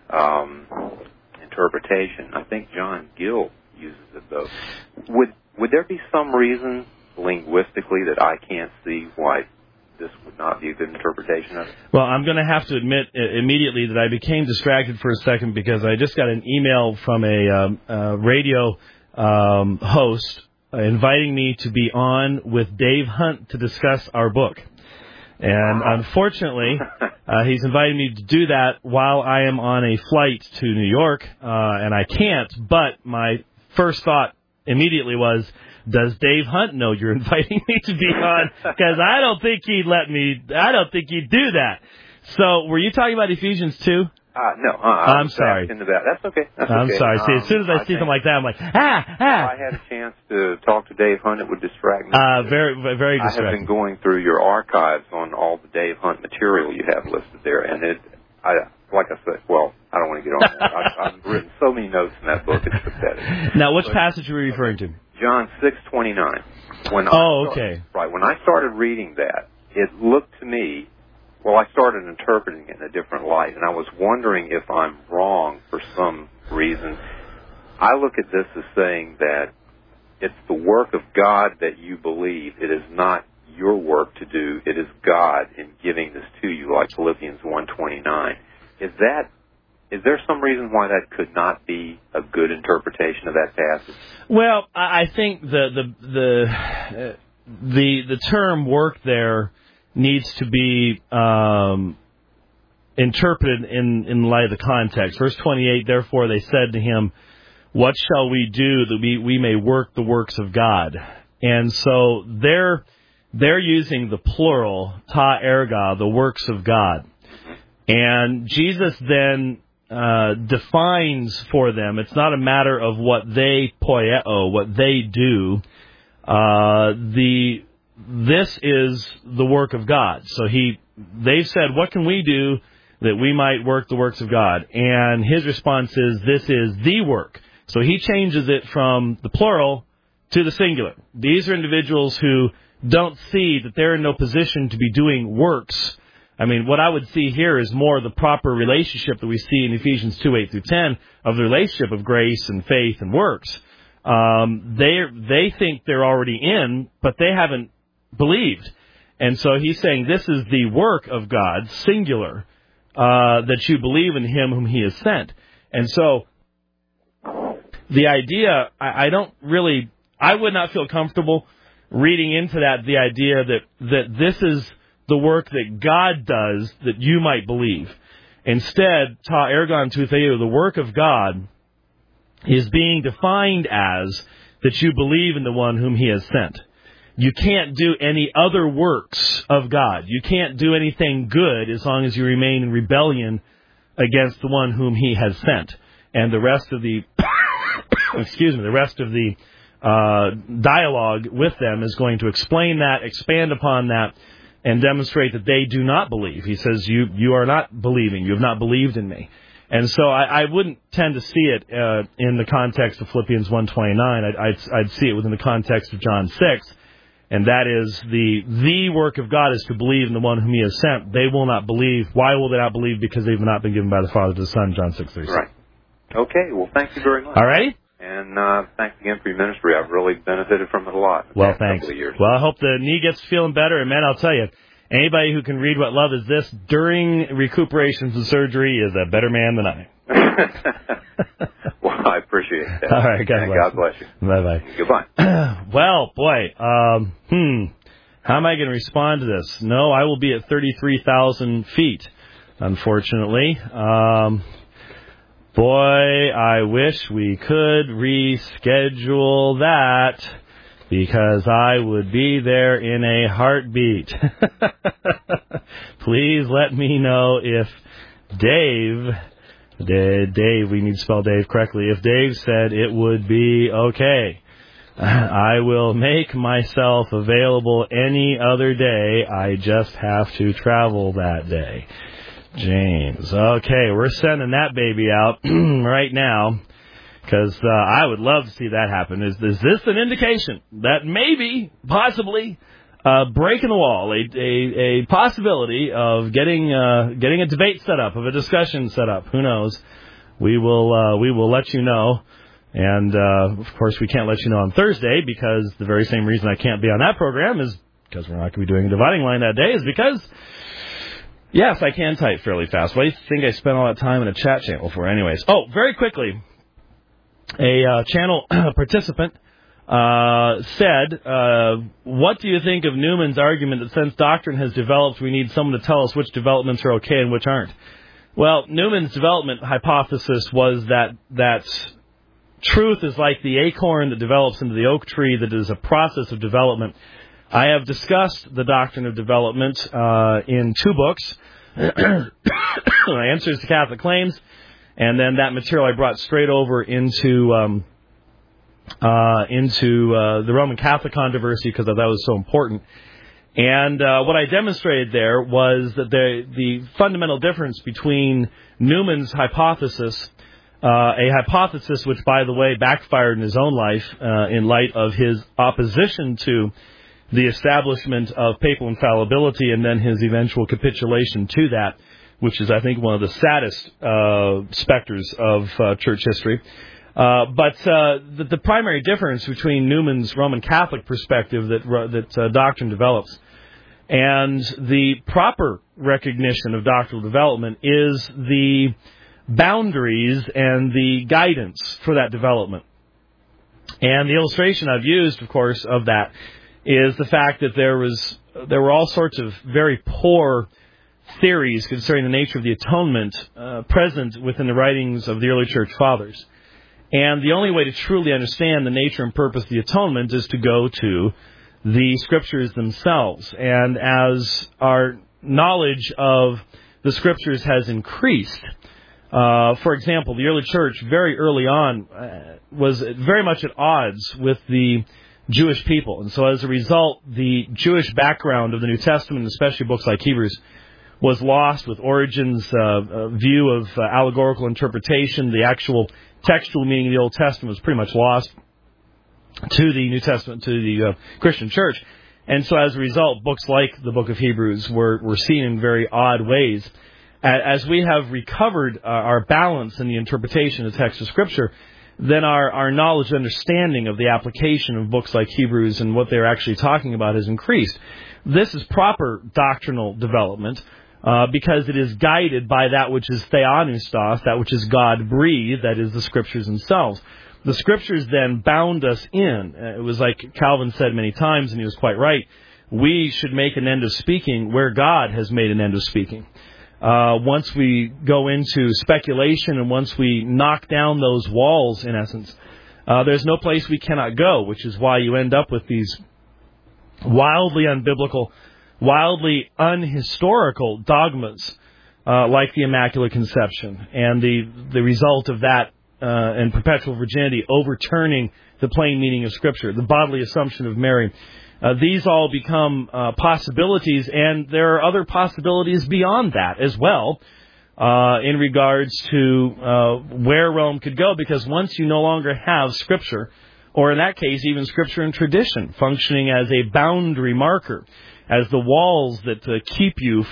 I: interpretation. I think John Gill uses it, though. Would there be some reason linguistically that I can't see why this would not be a good interpretation of it?
C: Well, I'm going to have to admit immediately that I became distracted for a second because I just got an email from a radio host inviting me to be on with Dave Hunt to discuss our book. And unfortunately, he's invited me to do that while I am on a flight to New York, and I can't. But my first thought immediately was, does Dave Hunt know you're inviting me to be on? Because I don't think he'd do that. So were you talking about Ephesians 2?
I: No.
C: I'm sorry.
I: That's okay.
C: I'm sorry. See, as soon as I see something like that, I'm like,
I: If I had a chance to talk to Dave Hunt, it would distract me.
C: Very, very distracting.
I: I have been going through your archives on all the Dave Hunt material you have listed there, and I don't want to get on that. I've written so many notes in that book, it's pathetic.
C: Now, which passage are you referring to?
I: John 6:29. When I started reading that, it looked to me, I started interpreting it in a different light, and I was wondering if I'm wrong for some reason. I look at this as saying that it's the work of God that you believe. It is not your work to do. It is God in giving this to you, like Philippians 1:29. Is there some reason why that could not be a good interpretation of that passage?
B: Well, I think the term work there needs to be interpreted in light of the context. Verse 28, therefore they said to him, what shall we do that we may work the works of God? And so they're using the plural, ta erga, the works of God. And Jesus then defines for them, it's not a matter of what they poieo, what they do. This is the work of God. So they've said, what can we do that we might work the works of God? And his response is, this is the work. So he changes it from the plural to the singular. These are individuals who don't see that they're in no position to be doing works. I mean, what I would see here is more the proper relationship that we see in Ephesians 2:8-10 of the relationship of grace and faith and works. They think they're already in, but they haven't believed. And so he's saying this is the work of God, singular, that you believe in him whom he has sent. And so the idea, I would not feel comfortable reading into that the idea that this is the work that God does that you might believe. Instead, ta ergon tou theou, the work of God is being defined as that you believe in the one whom he has sent. You can't do any other works of God. You can't do anything good as long as you remain in rebellion against the one whom he has sent. And the rest of the dialogue with them is going to explain that, expand upon that, and demonstrate that they do not believe. He says, you are not believing. You have not believed in me. And so I wouldn't tend to see it in the context of Philippians 1:29. I'd see it within the context of John 6. And that is the work of God is to believe in the one whom he has sent. They will not believe. Why will they not believe? Because they've not been given by the Father to the Son, John 6:36.
I: Right. Okay, well, thank you very much.
B: All right.
I: And thanks again for your ministry. I've really benefited from it a lot.
B: Well, thanks. Well, I hope the knee gets feeling better. And, man, I'll tell you, anybody who can read what love is this during recuperations and surgery is a better man than I.
I: Well, I appreciate that.
B: All right, God
I: bless you.
B: Bye-bye.
I: Goodbye.
B: Well, boy, how am I going to respond to this? No, I will be at 33,000 feet, unfortunately. Boy, I wish we could reschedule that because I would be there in a heartbeat. Please let me know if Dave, we need to spell Dave correctly, if Dave said it would be okay. I will make myself available any other day. I just have to travel that day. James. Okay, we're sending that baby out right now because I would love to see that happen. Is this an indication that maybe, possibly, breaking the wall, a possibility of getting a debate set up, of a discussion set up? Who knows? We will let you know. And, of course, we can't let you know on Thursday because the very same reason I can't be on that program is because we're not going to be doing a dividing line that day is because... Yes, I can type fairly fast. What do you think I spent all that time in a chat channel for anyways? Oh, very quickly, a channel participant said, what do you think of Newman's argument that since doctrine has developed, we need someone to tell us which developments are okay and which aren't? Well, Newman's development hypothesis was that truth is like the acorn that develops into the oak tree, that is a process of development. I have discussed the doctrine of development in 2 books, Answers to Catholic Claims, and then that material I brought straight over into the Roman Catholic controversy because I thought it was so important. And what I demonstrated there was that the fundamental difference between Newman's hypothesis, a hypothesis which, by the way, backfired in his own life in light of his opposition to the establishment of papal infallibility and then his eventual capitulation to that, which is, I think, one of the saddest specters of church history. But the primary difference between Newman's Roman Catholic perspective that doctrine develops
C: And the proper recognition of doctrinal development is the boundaries and the guidance for that development. And the illustration I've used, of course, of that is the fact that there were all sorts of very poor theories concerning the nature of the atonement present within the writings of the early church fathers. And the only way to truly understand the nature and purpose of the atonement is to go to the Scriptures themselves. And as our knowledge of the Scriptures has increased, for example, the early church very early on was very much at odds with the Jewish people. And so as a result, the Jewish background of the New Testament, especially books like Hebrews, was lost with Origen's view of allegorical interpretation. The actual textual meaning of the Old Testament was pretty much lost to the New Testament, to the Christian church. And so as a result, books like the book of Hebrews were seen in very odd ways. As we have recovered our balance in the interpretation of the text of Scripture, then our knowledge and understanding of the application of books like Hebrews and what they're actually talking about has increased. This is proper doctrinal development because it is guided by that which is theopneustos, that which is God-breathed, that is the Scriptures themselves. The Scriptures then bound us in. It was like Calvin said many times, and he was quite right, we should make an end of speaking where God has made an end of speaking. Once we go into speculation and once we knock down those walls, in essence, there's no place we cannot go, which is why you end up with these wildly unbiblical, wildly unhistorical dogmas like the Immaculate Conception and the result of that and perpetual virginity overturning the plain meaning of Scripture, the bodily assumption of Mary. These all become possibilities, and there are other possibilities beyond that as well in regards to where Rome could go, because once you no longer have Scripture, or in that case even Scripture and tradition, functioning as a boundary marker, as the walls that keep you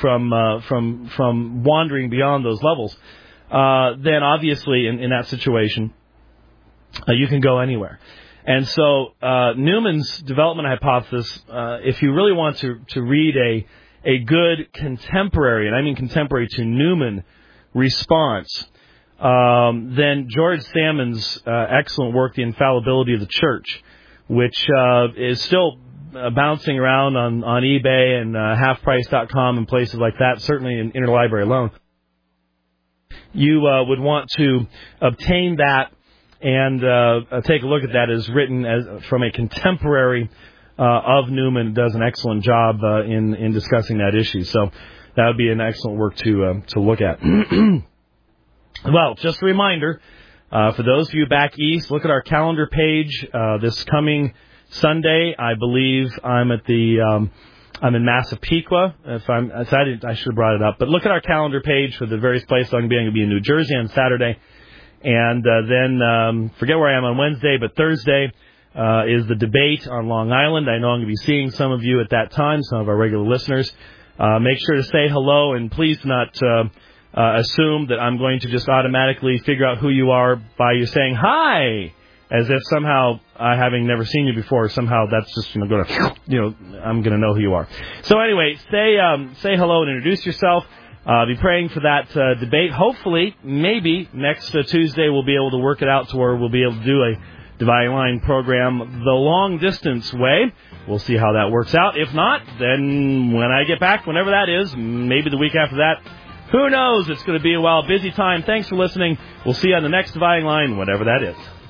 C: from wandering beyond those levels, then obviously in that situation you can go anywhere. And so Newman's development hypothesis, if you really want to read a good contemporary, and I mean contemporary to Newman, response, then George Salmon's excellent work, The Infallibility of the Church, which is still bouncing around on eBay and halfprice.com and places like that, certainly in Interlibrary alone. You would want to obtain that and take a look at that. As written as from a contemporary of Newman. It does an excellent job in discussing that issue. So that would be an excellent work to look at. Well, just a reminder, for those of you back east, look at our calendar page. This coming Sunday, I believe I'm at I'm in Massapequa. I should have brought it up. But look at our calendar page for the various places I'm going to be in New Jersey on Saturday. And then forget where I am on Wednesday, but Thursday is the debate on Long Island. I know I'm going to be seeing some of you at that time, some of our regular listeners. Make sure to say hello, and please not assume that I'm going to just automatically figure out who you are by you saying hi, as if somehow, having never seen you before, somehow that's just going to, I'm going to know who you are. So anyway, say hello and introduce yourself. Be praying for that debate. Hopefully, maybe next Tuesday we'll be able to work it out to where we'll be able to do a Dividing Line program the long distance way. We'll see how that works out. If not, then when I get back, whenever that is, maybe the week after that, who knows? It's going to be a busy time. Thanks for listening. We'll see you on the next Dividing Line, whatever that is.